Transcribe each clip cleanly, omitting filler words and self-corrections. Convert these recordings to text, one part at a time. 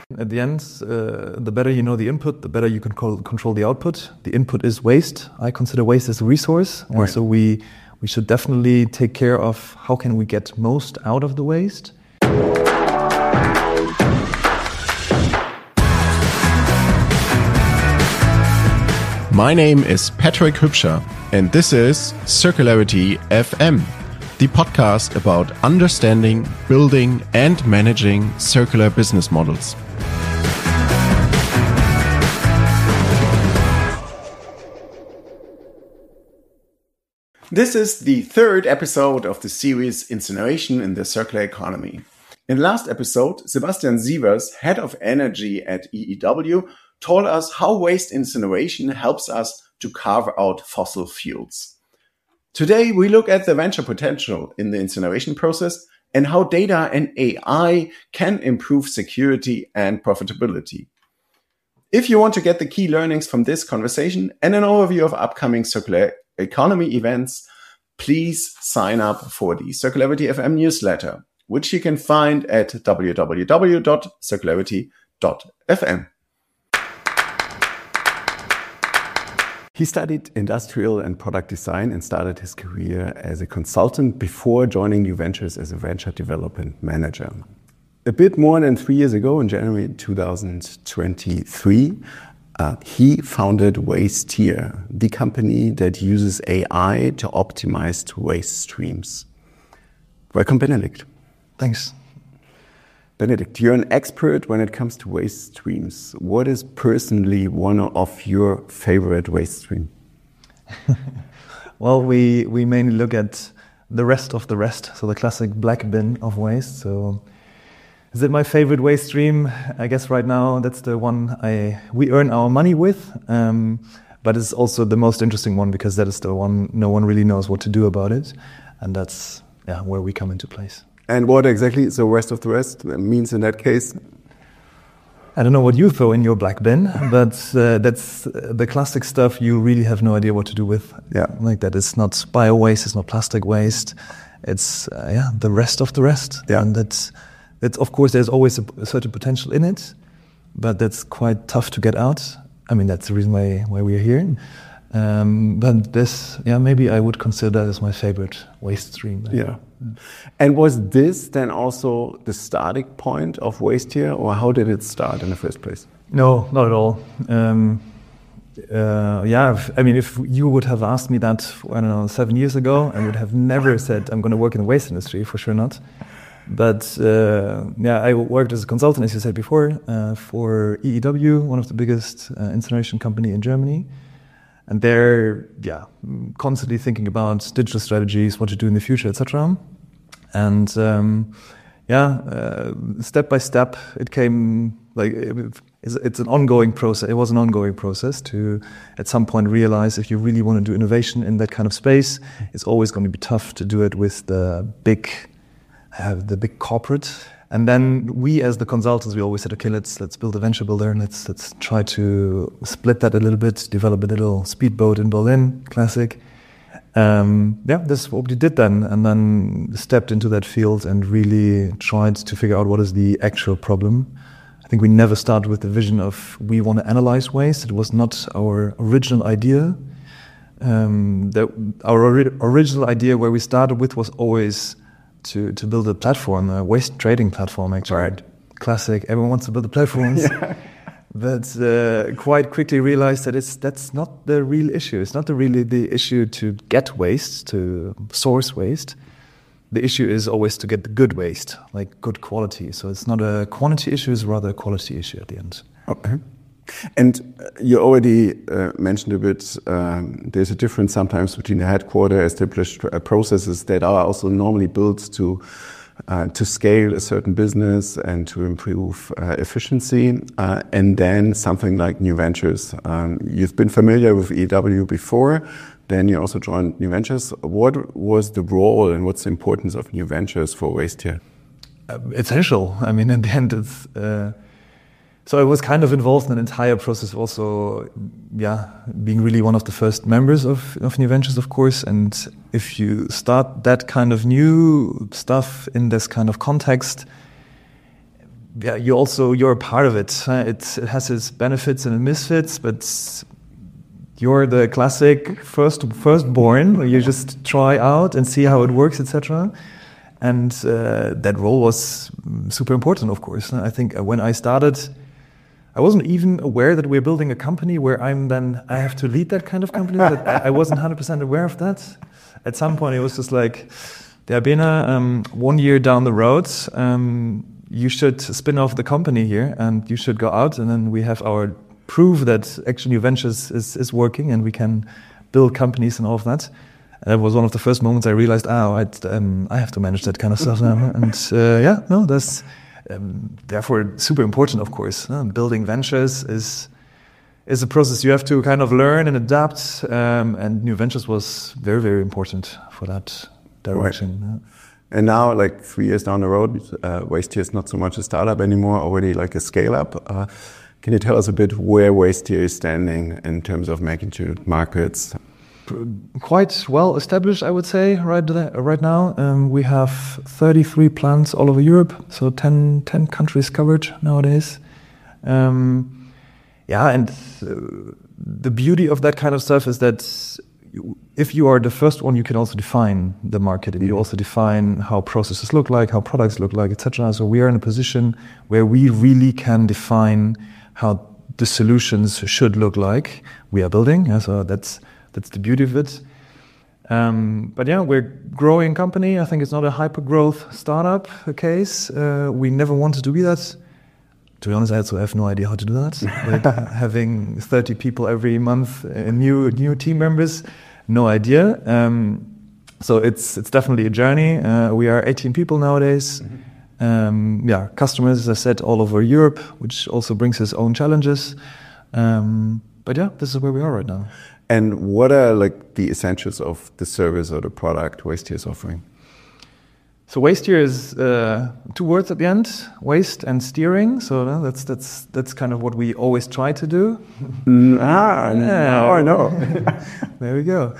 At the end, the better you know the input, the better you can control the output. The input is waste. I consider waste as a resource. Right. So we should definitely take care of how can we get most out of the waste. My name is Patrick Hübscher, and this is Circularity FM, the podcast about understanding, building, and managing circular business models. This is the third episode of the series Incineration in the Circular Economy. In the last episode, Sebastian Sievers, Head of Energy at EEW, told us how waste incineration helps us to carve out fossil fuels. Today, we look at the venture potential in the incineration process and how data and AI can improve security and profitability. If you want to get the key learnings from this conversation and an overview of upcoming circular economy events, please sign up for the Circularity FM newsletter, which you can find at www.circularity.fm. He studied industrial and product design and started his career as a consultant before joining New Ventures as a venture development manager. A bit more than 3 years ago, in January 2023, he founded Wasteteer, the company that uses AI to optimize waste streams. Welcome, Benedict. Thanks. Benedict, you're an expert when it comes to waste streams. What is personally one of your favorite waste streams? Well, we mainly look at the rest of the rest, so the classic black bin of waste. So is it my favorite waste stream? I guess right now that's the one we earn our money with, but it's also the most interesting one because that is the one no one really knows what to do about it, and that's where we come into place. And what exactly is the rest of the rest means in that case? I don't know what you throw in your black bin, but that's the classic stuff you really have no idea what to do with. Yeah. Like that is not bio waste, it's not plastic waste. It's the rest of the rest. Yeah. And that's of course there's always a certain potential in it, but that's quite tough to get out. I mean, that's the reason why we are here. But this, maybe I would consider that as my favorite waste stream. Yeah. And was this then also the starting point of Wasteteer, or how did it start in the first place? No, not at all. I mean, if you would have asked me that, 7 years ago, I would have never said I'm going to work in the waste industry, for sure not. But I worked as a consultant, as you said before, for EEW, one of the biggest incineration company in Germany. And they're constantly thinking about digital strategies, what to do in the future, etc. And step by step, it came it's an ongoing process. It was an ongoing process to, at some point, realize if you really want to do innovation in that kind of space, it's always going to be tough to do it with the big corporate. And then we, as the consultants, we always said, okay, let's build a venture builder and let's try to split that a little bit, develop a little speedboat in Berlin, classic. This is what we did then, and then stepped into that field and really tried to figure out what is the actual problem. I think we never started with the vision of we want to analyze waste. It was not our original idea. Our original idea where we started with was always to build a platform, a waste trading platform, actually. Right. Classic. Everyone wants to build the platforms. Yeah. But quite quickly realized that that's not the real issue. It's not really the issue to get waste, to source waste. The issue is always to get the good waste, like good quality. So it's not a quantity issue, it's rather a quality issue at the end. Okay. And you already mentioned a bit, there's a difference sometimes between the headquarter established processes that are also normally built to scale a certain business and to improve efficiency, and then something like New Ventures. You've been familiar with EEW before, then you also joined New Ventures. What was the role and what's the importance of New Ventures for Wasteteer? Essential. I mean, in the end, it's... So I was kind of involved in an entire process also, being really one of the first members of New Ventures, of course. And if you start that kind of new stuff in this kind of context, yeah, you're a part of it. It has its benefits and its misfits, but you're the classic firstborn, where you just try out and see how it works, etc. And that role was super important, of course. I think when I started, I wasn't even aware that we're building a company where I have to lead that kind of company. I wasn't 100% aware of that. At some point, it was just like, Bena, 1 year down the road, you should spin off the company here, and you should go out, and then we have our proof that Action New Ventures is working, and we can build companies and all of that. And that was one of the first moments I realized, I have to manage that kind of stuff now. And that's therefore super important, of course. Building ventures is a process you have to kind of learn and adapt. And New Ventures was very, very important for that direction. Right. And now, like 3 years down the road, Waste Here is not so much a startup anymore, already like a scale-up. Can you tell us a bit where Waste Here is standing in terms of magnitude, markets? Quite well established, I would say, right now. We have 33 plants all over Europe, so 10 countries covered nowadays. And the beauty of that kind of stuff is that if you are the first one, you can also define the market, and you also define how processes look like, how products look like, etc. So we are in a position where we really can define how the solutions should look like. We are building, so that's the beauty of it. But yeah, we're a growing company. I think it's not a hyper-growth startup case. We never wanted to be that. To be honest, I also have no idea how to do that. Having 30 people every month, new team members, no idea. So it's definitely a journey. We are 18 people nowadays. Customers, as I said, all over Europe, which also brings its own challenges. But yeah, this is where we are right now. And what are like the essentials of the service or the product Waste Here is offering? So Waste Here is 2 words at the end: waste and steering. So that's kind of what we always try to do. Now I know. There we go.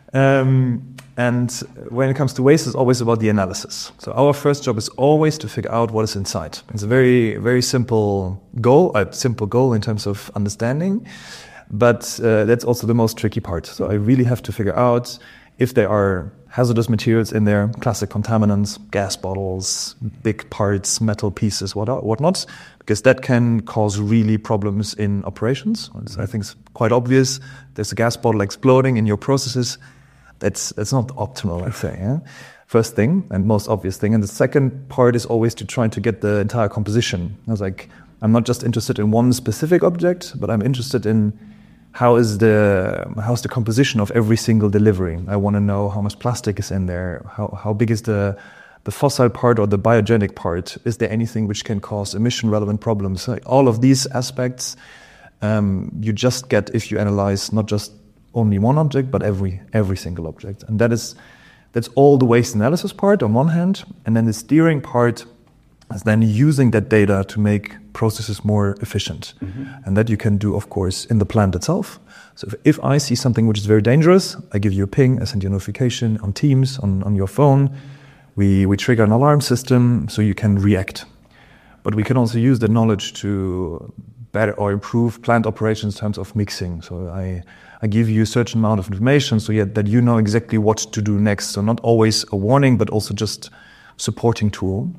And when it comes to waste, it's always about the analysis. So our first job is always to figure out what is inside. It's a very, very simple goal in terms of understanding. But that's also the most tricky part. So I really have to figure out if there are hazardous materials in there, classic contaminants, gas bottles, big parts, metal pieces, whatnot, because that can cause really problems in operations. I think it's quite obvious. There's a gas bottle exploding in your processes. That's not optimal, I'd say. Yeah? First thing and most obvious thing. And the second part is always to try to get the entire composition. I was like, I'm not just interested in one specific object, but I'm interested in how's the composition of every single delivery. I want to know how much plastic is in there, how big is the fossil part or the biogenic part. Is there anything which can cause emission-relevant problems? All of these aspects you just get if you analyze not just only one object, but every single object. And that's all the waste analysis part on one hand, and then the steering part is then using that data to make processes more efficient. And that you can do, of course, in the plant itself. So if I see something which is very dangerous, I give you a ping, I send you a notification on Teams, on your phone. We trigger an alarm system so you can react. But we can also use the knowledge to better or improve plant operations in terms of mixing. So I give you a certain amount of information so that you know exactly what to do next. So not always a warning, but also just supporting tool.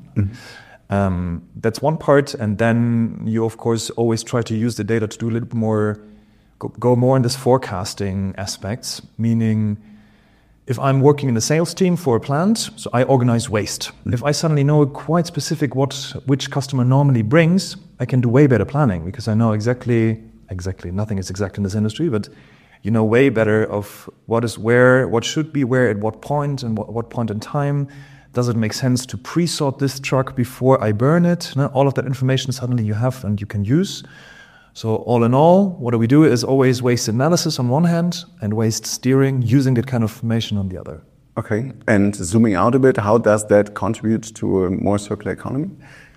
That's one part. And then you, of course, always try to use the data to do a little bit more, go more in this forecasting aspects, meaning if I'm working in the sales team for a plant, so I organize waste. If I suddenly know quite specific which customer normally brings, I can do way better planning because I know exactly, nothing is exact in this industry, but you know way better of what is where, what should be where at what point and what point in time. Does it make sense to pre-sort this truck before I burn it? All of that information suddenly you have and you can use. So all in all, what we do is always waste analysis on one hand and waste steering using that kind of information on the other. Okay, and zooming out a bit, how does that contribute to a more circular economy?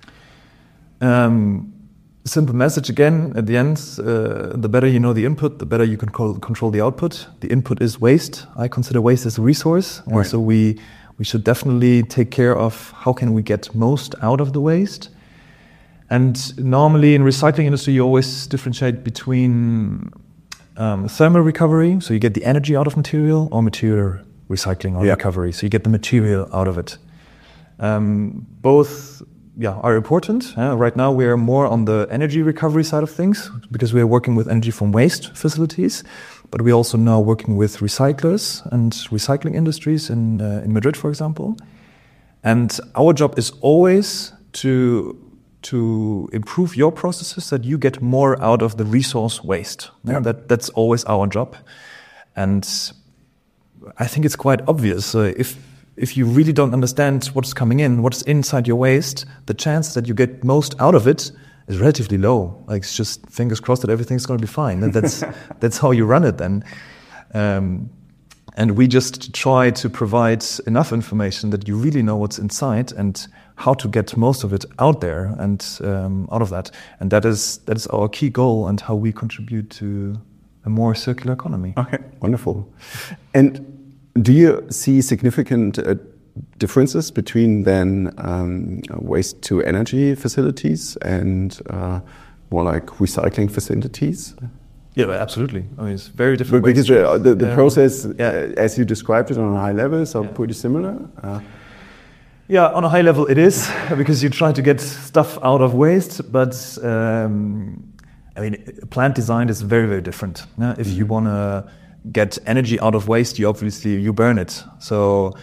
Simple message again, at the end, the better you know the input, the better you can control the output. The input is waste. I consider waste as a resource. Right. So we should definitely take care of how can we get most out of the waste. And normally in recycling industry, you always differentiate between thermal recovery, so you get the energy out of material, or material recycling or recovery, so you get the material out of it. Both are important. Right now we are more on the energy recovery side of things because we are working with energy from waste facilities, but we're also now working with recyclers and recycling industries in Madrid, for example. And our job is always to improve your processes that you get more out of the resource waste. That's always our job. And I think it's quite obvious. If you really don't understand what's coming in, what's inside your waste, the chance that you get most out of it is relatively low. Like, it's just fingers crossed that everything's going to be fine. That's how you run it then. And we just try to provide enough information that you really know what's inside and how to get most of it out there and out of that. And that is our key goal and how we contribute to a more circular economy. Okay, wonderful. And do you see significant differences between then waste to energy facilities and more like recycling facilities? Yeah, absolutely. I mean, it's very different. Because the process, as you described it on a high level, is pretty similar. Yeah, on a high level it is, because you try to get stuff out of waste, but I mean, plant design is very, very different. If you want to get energy out of waste, you burn it. So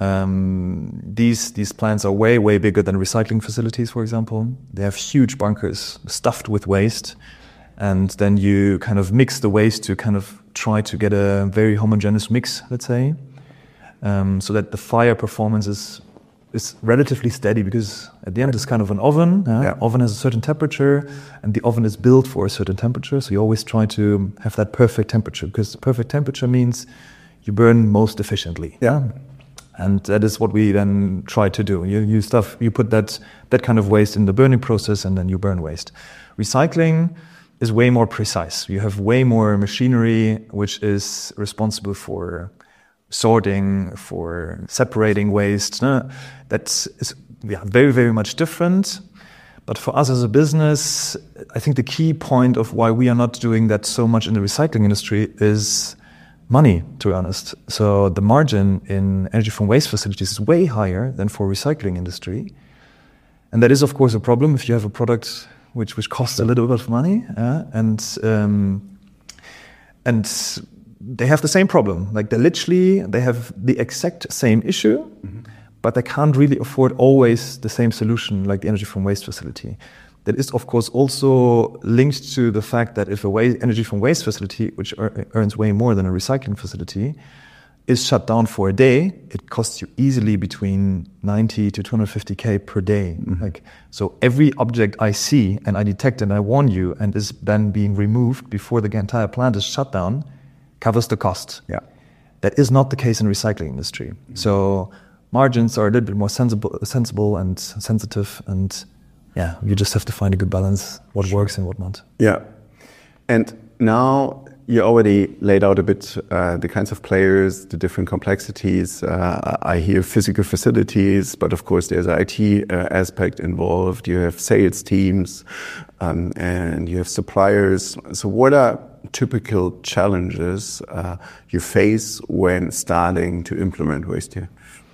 these plants are way, way bigger than recycling facilities, for example. They have huge bunkers stuffed with waste. And then you kind of mix the waste to kind of try to get a very homogeneous mix, let's say, so that the fire performance is relatively steady, because at the end it's kind of an oven. Oven has a certain temperature, and the oven is built for a certain temperature. So you always try to have that perfect temperature, because the perfect temperature means you burn most efficiently. And that is what we then try to do. You put that kind of waste in the burning process, and then you burn waste. Recycling is way more precise. You have way more machinery which is responsible for sorting, for separating waste. That is very, very much different. But for us as a business, I think the key point of why we are not doing that so much in the recycling industry is money, to be honest. So the margin in energy from waste facilities is way higher than for recycling industry. And that is, of course, a problem if you have a product which costs a little bit of money, and they have the same problem. Like, they have the exact same issue, but they can't really afford always the same solution like the energy from waste facility. That is, of course, also linked to the fact that if energy from waste facility, which earns way more than a recycling facility, is shut down for a day, it costs you easily between 90 to 250K per day. So every object I see and I detect and I warn you and is then being removed before the entire plant is shut down covers the cost. That is not the case in recycling industry. So margins are a little bit more sensible and sensitive, and you just have to find a good balance, what works and what not. And now you already laid out a bit the kinds of players, the different complexities. I hear physical facilities, but of course there's an IT aspect involved. You have sales teams, and you have suppliers. So what are typical challenges you face when starting to implement waste here?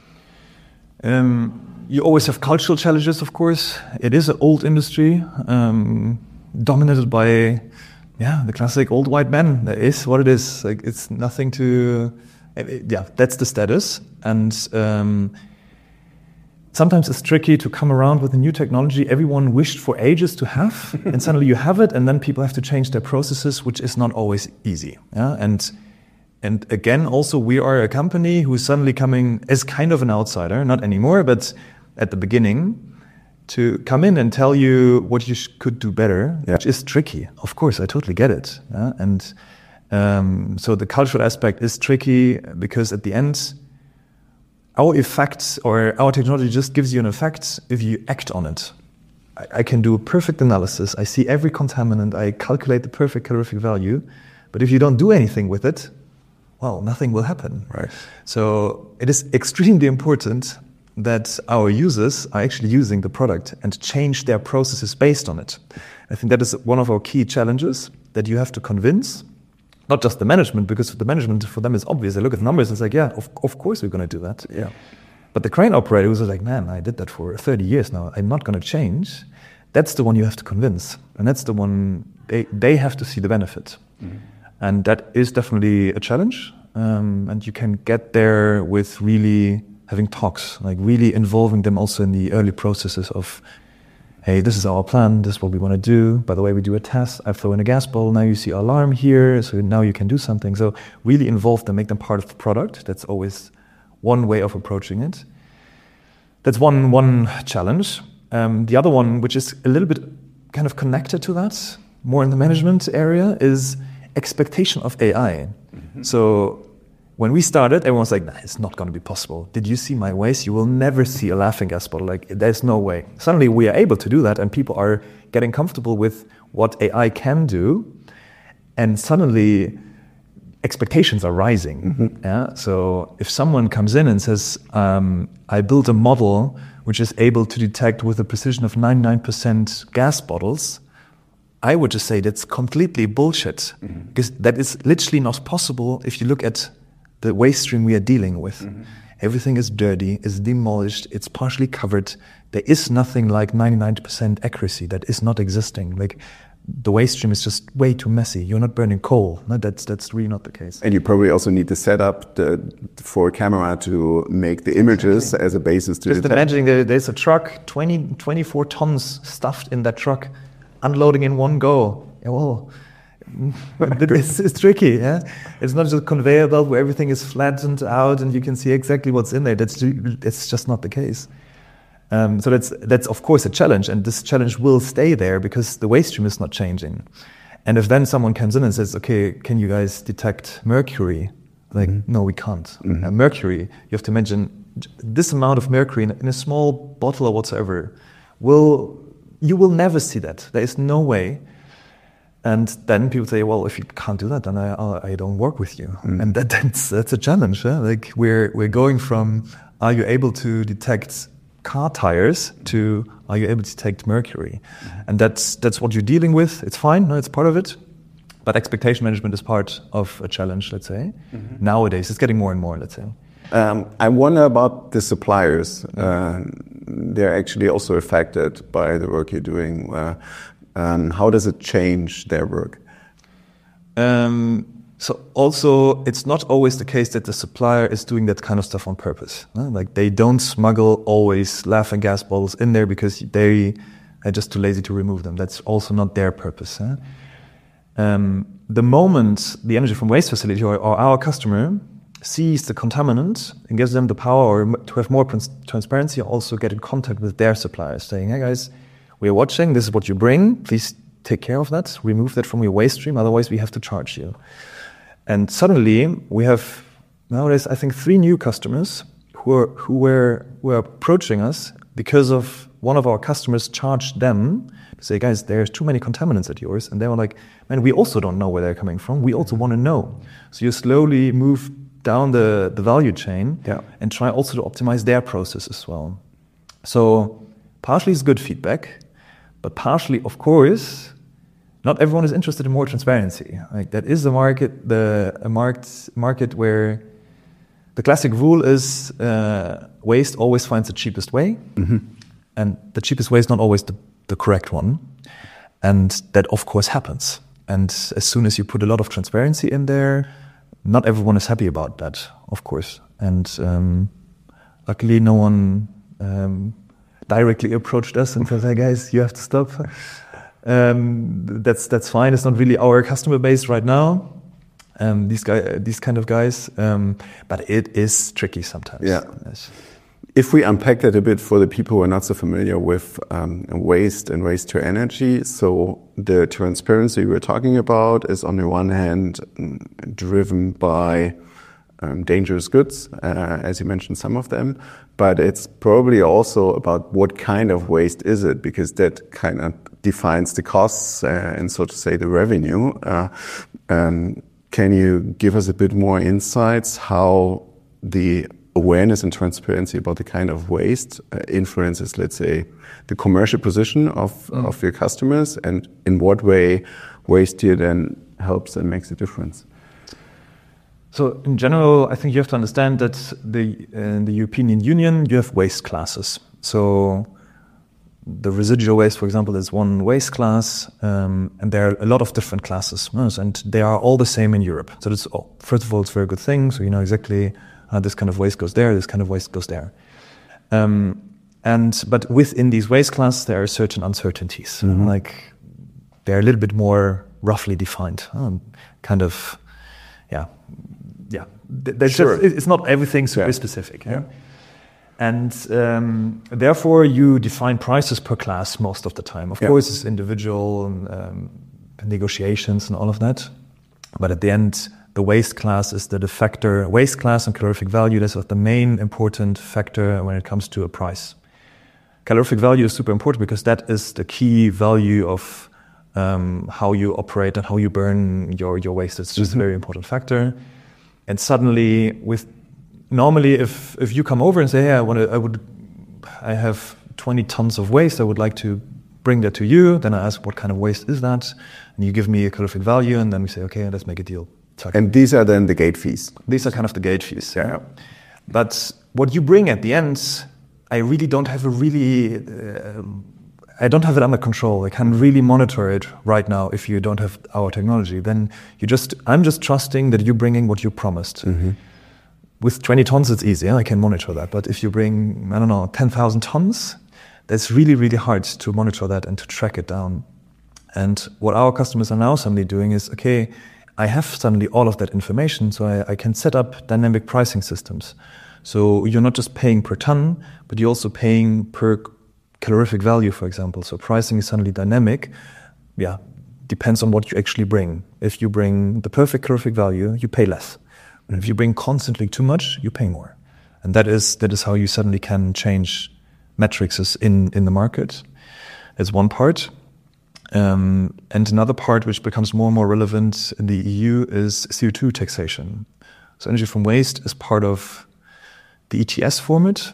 You always have cultural challenges, of course. It is an old industry, dominated by the classic old white man. That is what it is. Like, it's nothing to... that's the status. And sometimes it's tricky to come around with a new technology everyone wished for ages to have, and suddenly you have it, and then people have to change their processes, which is not always easy. And again, also, we are a company who is suddenly coming as kind of an outsider, not anymore, but at the beginning, to come in and tell you what you could do better, which is tricky. Of course, I totally get it. And so the cultural aspect is tricky, because at the end, our effect or our technology just gives you an effect if you act on it. I can do a perfect analysis. I see every contaminant. I calculate the perfect calorific value. But if you don't do anything with it, well, nothing will happen. Right. So it is extremely important that our users are actually using the product and change their processes based on it. I think that is one of our key challenges, that you have to convince not just the management, because the management for them is obvious. They look at the numbers and it's like, yeah, of course we're going to do that. Yeah. But the crane operator who's like, man, I did that for 30 years now, I'm not going to change. That's the one you have to convince. And that's the one, they have to see the benefit. Mm-hmm. And that is definitely a challenge. And you can get there with really having talks, like really involving them also in the early processes of, hey, this is our plan, this is what we want to do. By the way, we do a test, I throw in a gas bottle, now you see alarm here, so now you can do something. So really involve them, make them part of the product. That's always one way of approaching it. That's one challenge. The other one, which is a little bit kind of connected to that, more in the management area, is expectation of AI. Mm-hmm. So when we started, everyone was like, nah, it's not going to be possible. Did you see my waste? You will never see a laughing gas bottle. Like, there's no way. Suddenly we are able to do that, and people are getting comfortable with what AI can do. And suddenly expectations are rising. Mm-hmm. Yeah? So if someone comes in and says, I built a model which is able to detect with a precision of 99% gas bottles, I would just say that's completely bullshit. Mm-hmm. Because that is literally not possible if you look at the waste stream we are dealing with. Mm-hmm. Everything is dirty, is demolished, it's partially covered. There is nothing like 99% accuracy. That is not existing. Like, the waste stream is just way too messy. You're not burning coal. No, that's really not the case. And you probably also need to set up for a camera to make the images as a basis to just detect. Imagine there's a truck, 24 tons stuffed in that truck, unloading in one go. Yeah, well, it's tricky. Yeah, it's not just a conveyor belt where everything is flattened out and you can see exactly what's in there. It's just not the case. So that's of course a challenge, and this challenge will stay there because the waste stream is not changing. And if then someone comes in and says, okay, can you guys detect mercury? Like, mm-hmm. No, we can't. Mm-hmm. Mercury, you have to imagine this amount of mercury in a small bottle or whatsoever. You will never see that. There is no way. And then people say, well, if you can't do that, then I don't work with you. Mm-hmm. And that's a challenge. Huh? Like, we're going from, are you able to detect car tires to, are you able to detect mercury? Mm-hmm. And that's what you're dealing with. It's fine, no, it's part of it. But expectation management is part of a challenge, let's say. Mm-hmm. Nowadays, it's getting more and more, let's say. I wonder about the suppliers. They're actually also affected by the work you're doing. How does it change their work? So also, it's not always the case that the supplier is doing that kind of stuff on purpose. Like, they don't smuggle always laughing gas bottles in there because they are just too lazy to remove them. That's also not their purpose. The moment the energy from waste facility or our customer sees the contaminant and gives them the power or to have more transparency, also get in contact with their suppliers saying, hey guys, we're watching, this is what you bring, please take care of that, remove that from your waste stream, otherwise we have to charge you. And suddenly we have nowadays, I think, 3 new customers who were approaching us because of one of our customers charged them to say, guys, there's too many contaminants at yours. And they were like, man, we also don't know where they're coming from. We also want to know. So you slowly move down the value chain, yeah, and try also to optimize their process as well. So partially it's good feedback, but partially, of course, not everyone is interested in more transparency. Like, that is a market where the classic rule is waste always finds the cheapest way, mm-hmm. and the cheapest way is not always the correct one. And that, of course, happens. And as soon as you put a lot of transparency in there, not everyone is happy about that, of course. And luckily, no one directly approached us and said, hey guys, you have to stop. That's fine. It's not really our customer base right now. These kind of guys, but it is tricky sometimes. Yeah. If we unpack that a bit for the people who are not so familiar with waste and waste to energy, so the transparency we're talking about is on the one hand driven by dangerous goods, as you mentioned some of them, but it's probably also about what kind of waste is it, because that kind of defines the costs and, so to say, the revenue. Can you give us a bit more insights how the awareness and transparency about the kind of waste influences, let's say, the commercial position of your customers, and in what way waste here then helps and makes a difference? So in general, I think you have to understand that in the European Union, you have waste classes. So the residual waste, for example, is one waste class, and there are a lot of different classes, and they are all the same in Europe. So that's, first of all, it's a very good thing. So you know exactly this kind of waste goes there, this kind of waste goes there. But within these waste classes, there are certain uncertainties. Like they're a little bit more roughly defined, kind of, yeah. Sure. It's not everything super specific. Yeah. And therefore, you define prices per class most of the time. Of course, it's individual negotiations and all of that. But at the end, the waste class is the factor. Waste class and calorific value, that's the main important factor when it comes to a price. Calorific value is super important because that is the key value of how you operate and how you burn your waste. It's just a very important factor. And suddenly, normally, if you come over and say, "Hey, I have 20 tons of waste. I would like to bring that to you." Then I ask, "What kind of waste is that?" And you give me a calorific value, and then we say, "Okay, let's make a deal." And these are then the gate fees. These are kind of the gate fees. Yeah. But what you bring at the end, I really don't have I don't have it under control. I can't really monitor it right now if you don't have our technology. Then I'm just trusting that you're bringing what you promised. With 20 tons, it's easy. I can monitor that. But if you bring, 10,000 tons, that's really, really hard to monitor that and to track it down. And what our customers are now suddenly doing is, okay, I have suddenly all of that information, so I can set up dynamic pricing systems. So you're not just paying per ton, but you're also paying per calorific value, for example. So pricing is suddenly dynamic. Yeah, depends on what you actually bring. If you bring the perfect calorific value, you pay less. And if you bring constantly too much, you pay more. And that is how you suddenly can change metrics in the market. That's one part. And another part which becomes more and more relevant in the EU is CO2 taxation. So energy from waste is part of the ETS format,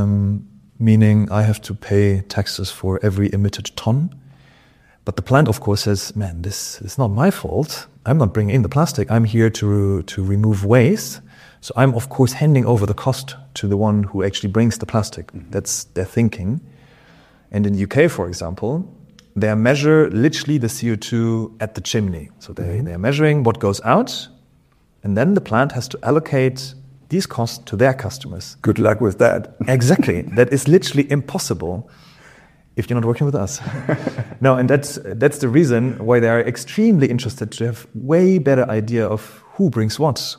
meaning I have to pay taxes for every emitted ton. But the plant, of course, says, "Man, this is not my fault. I'm not bringing in the plastic. I'm here to remove waste. So I'm, of course, handing over the cost to the one who actually brings the plastic." That's their thinking. And in the UK, for example, they measure literally the CO2 at the chimney. So they're measuring what goes out, and then the plant has to allocate these costs to their customers. Good luck with that. Exactly. That is literally impossible if you're not working with us. No, and that's the reason why they are extremely interested to have way better idea of who brings what.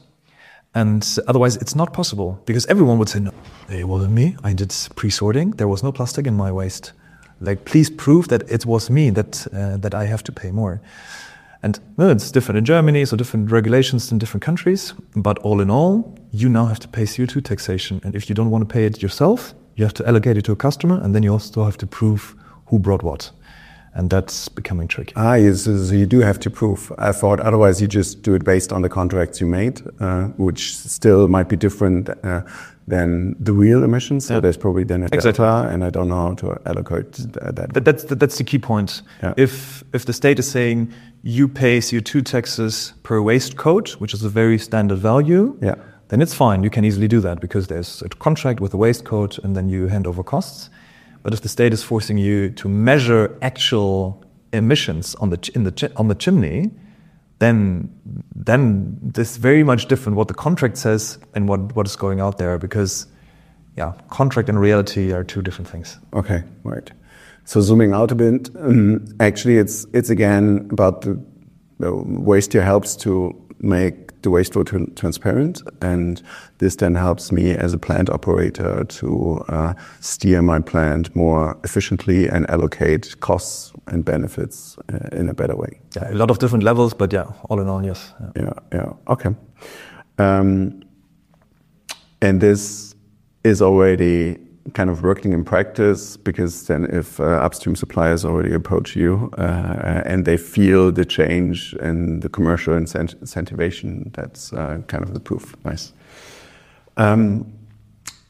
And otherwise, it's not possible, because everyone would say, "No, it wasn't me. I did pre-sorting. There was no plastic in my waste. Like, please prove that it was me, that I have to pay more." And it's different in Germany, so different regulations in different countries. But all in all, you now have to pay CO2 taxation. And if you don't want to pay it yourself, you have to allocate it to a customer, and then you also have to prove who brought what. And that's becoming tricky. Yes, so you do have to prove. I thought otherwise you just do it based on the contracts you made, which still might be different than the real emissions. So there's probably then a delta, and I don't know how to allocate that. But that's the key point. Yeah. If the state is saying you pay CO2 taxes per waste code, which is a very standard value, then it's fine. You can easily do that because there's a contract with the waste code, and then you hand over costs. But if the state is forcing you to measure actual emissions on the chimney, then this is very much different what the contract says and what is going out there, because contract and reality are two different things. Okay, right. So zooming out a bit, actually it's again about the waste here helps to make the waste flow transparent, and this then helps me as a plant operator to steer my plant more efficiently and allocate costs and benefits in a better way. Yeah, a lot of different levels, but all in all, yes. Yeah. Okay. And this is already kind of working in practice, because then if upstream suppliers already approach you and they feel the change in the commercial incentivation, that's kind of the proof. Nice.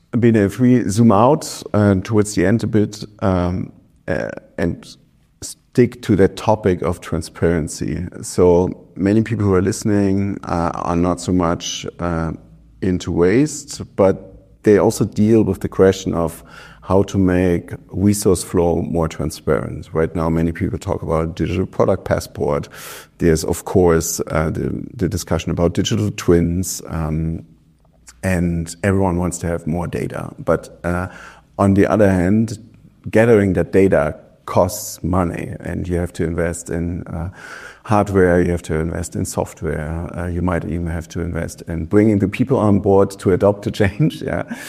Bene, if we zoom out towards the end a bit and stick to that topic of transparency. So many people who are listening are not so much into waste, but they also deal with the question of how to make resource flow more transparent. Right now, many people talk about digital product passport. There's, of course, the discussion about digital twins, and everyone wants to have more data. But on the other hand, gathering that data costs money, and you have to invest in hardware, you have to invest in software, you might even have to invest in bringing the people on board to adopt the change.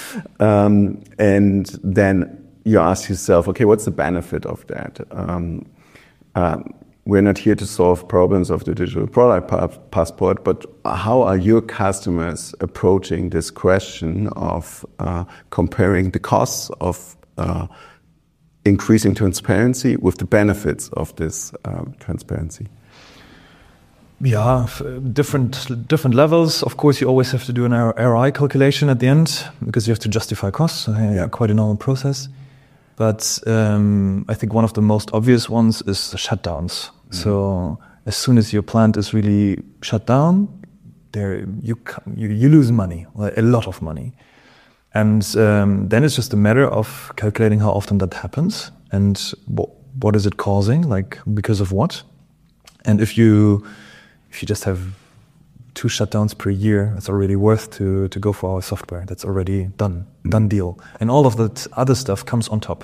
And then you ask yourself, okay, what's the benefit of that? We're not here to solve problems of the digital product passport, but how are your customers approaching this question of comparing the costs of increasing transparency with the benefits of this transparency? Yeah, different levels. Of course, you always have to do an ROI calculation at the end because you have to justify costs. So, quite a normal process. But I think one of the most obvious ones is the shutdowns. Mm-hmm. So as soon as your plant is really shut down, you lose money, a lot of money. And then it's just a matter of calculating how often that happens and what is it causing, like because of what. And if you just have 2 shutdowns per year, it's already worth to go for our software. That's already done deal. And all of that other stuff comes on top.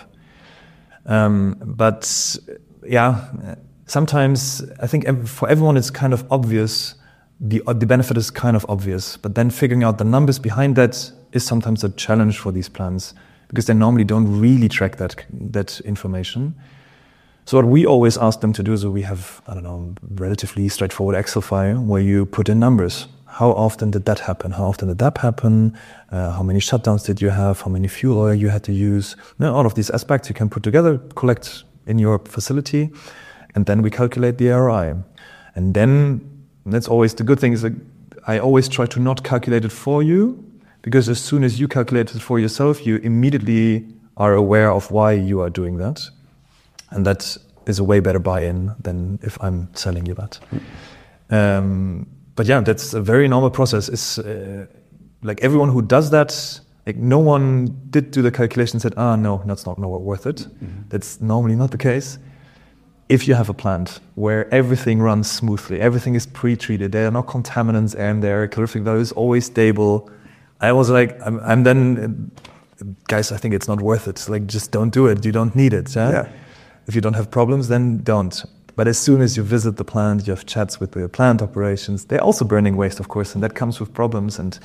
But sometimes I think for everyone it's kind of obvious. The benefit is kind of obvious, but then figuring out the numbers behind that is sometimes a challenge for these plans because they normally don't really track that information. So what we always ask them to do is we have, relatively straightforward Excel file where you put in numbers. How often did that happen? How often did that happen? How many shutdowns did you have? How many fuel oil you had to use? All of these aspects you can put together, collect in your facility, and then we calculate the ROI. And then that's always the good thing is I always try to not calculate it for you because as soon as you calculate it for yourself, you immediately are aware of why you are doing that. And that is a way better buy-in than if I'm selling you that. But yeah, that's a very normal process. It's like everyone who does that, like no one did do the calculation and said, no, that's not worth it. Mm-hmm. That's normally not the case. If you have a plant where everything runs smoothly, everything is pre-treated, there are no contaminants in there, calorific value is always stable. I was like, I'm then, guys, I think it's not worth it. Like, just don't do it. You don't need it. Yeah? If you don't have problems, then don't. But as soon as you visit the plant, you have chats with the plant operations. They're also burning waste, of course, and that comes with problems. And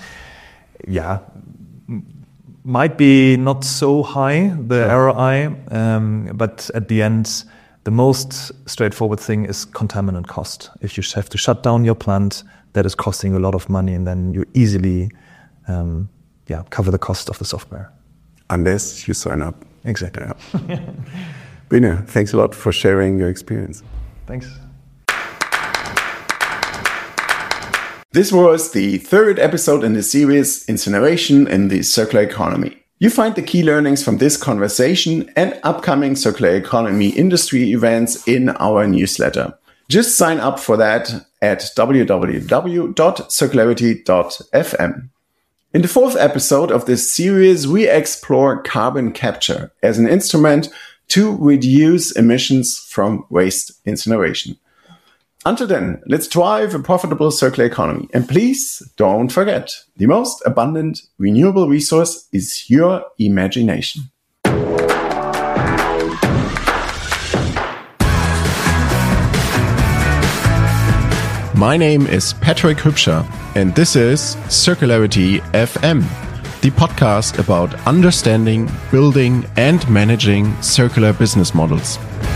might be not so high, the ROI, but at the end, the most straightforward thing is contaminant cost. If you have to shut down your plant, that is costing a lot of money, and then you easily cover the cost of the software. Unless you sign up. Exactly. Yeah. Bene, thanks a lot for sharing your experience. Thanks. This was the 3rd episode in the series Incineration in the Circular Economy. You find the key learnings from this conversation and upcoming circular economy industry events in our newsletter. Just sign up for that at www.circularity.fm. In the 4th episode of this series, we explore carbon capture as an instrument to reduce emissions from waste incineration. Until then, let's drive a profitable circular economy. And please don't forget, the most abundant renewable resource is your imagination. My name is Patrick Hübscher, and this is Circularity FM, the podcast about understanding, building, and managing circular business models.